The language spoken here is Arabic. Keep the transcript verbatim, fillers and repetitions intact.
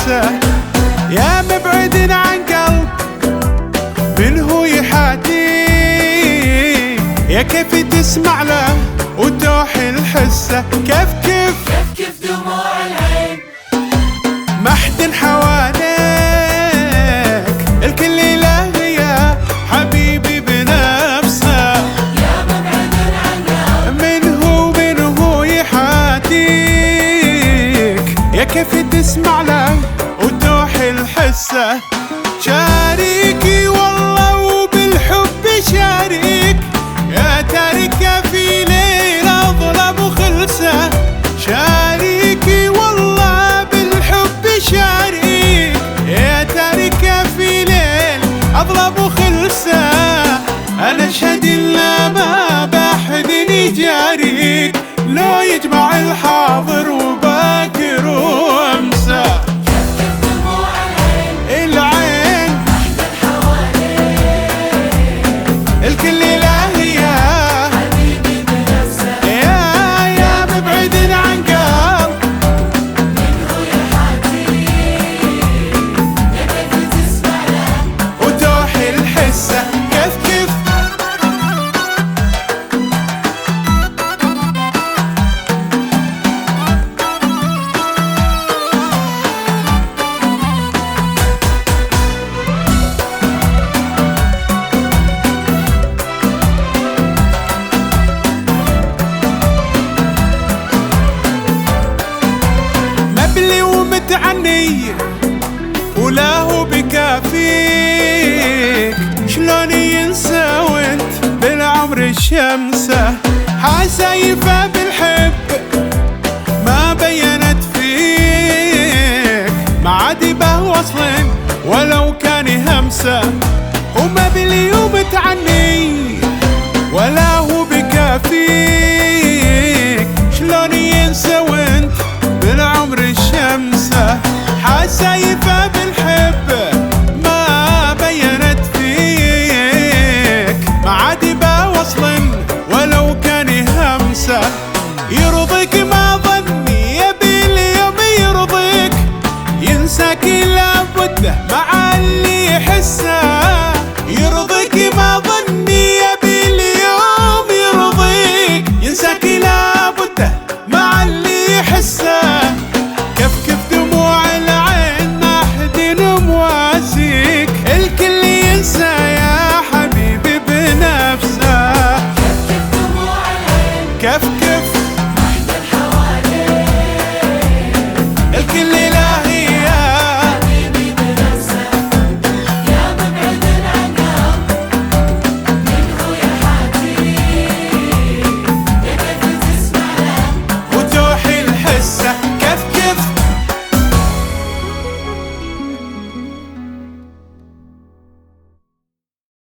الحسه، يا مبعد عن قلب منه يحاتي، يا كيف تسمع له وتوحي الحسه. كيف كيف كيف كيف دموع العين ما حد حواليك، الكل له يا حبيبي بنفسه، يا مبعد عن قلب منه منه يحاتيك، يا كيف تسمع له وتوحي الحسه. شاريكي والله وبالحب شاريك، يا تاركه في ليل اظلم وخلسه. شاريكي والله بالحب شاريك، يا تاركه في ليل اظلم وخلسه. انا اشهد الا ما بحد يجاريك، لو يجمع الحاضر وباكر وامسى. الكل له يا حبيبي بنفسه، يا يا مبعد عن قلب منه يحاتي، يا كيف تسمع له وتوحي الحسه. كيف كيف مبلي ومتعني ولا هو بكافيك، شلون ينسى وانت بالعمر الشمسه. حسايفه بالحب ما بينت فيك، ما عاد به وصل ولو كان همسه. ومبلي ومتعني ولا هو بكافيك، شلون ينسى وانت بالعمر الشمسه. حسايفه بالحب ما بينت فيك، ما عاد به وصل ولو كان همسه. يرضيك ما ظني يبي اليوم يرضيك، ينساك لابد مع اللي يحسه.